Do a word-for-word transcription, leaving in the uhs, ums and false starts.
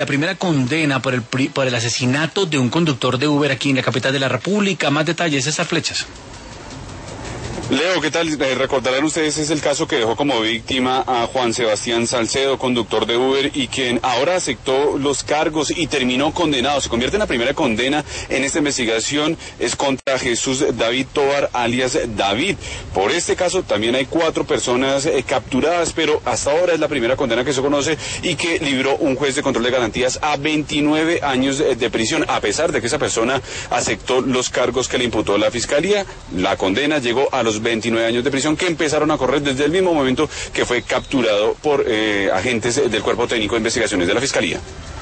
La primera condena por el, por el asesinato de un conductor de Uber aquí en la capital de la República. Más detalles, César Flechas. Leo, ¿qué tal? Eh, recordarán ustedes, es el caso que dejó como víctima a Juan Sebastián Salcedo, conductor de Uber, y quien ahora aceptó los cargos y terminó condenado. Se convierte en la primera condena en esta investigación, es contra Jesús David Tovar, alias David. Por este caso también hay cuatro personas eh, capturadas, pero hasta ahora es la primera condena que se conoce y que libró un juez de control de garantías a veintinueve años de prisión, a pesar de que esa persona aceptó los cargos que le imputó la Fiscalía. La condena llegó a los veintinueve años de prisión que empezaron a correr desde el mismo momento que fue capturado por eh, agentes del Cuerpo Técnico de Investigaciones de la Fiscalía.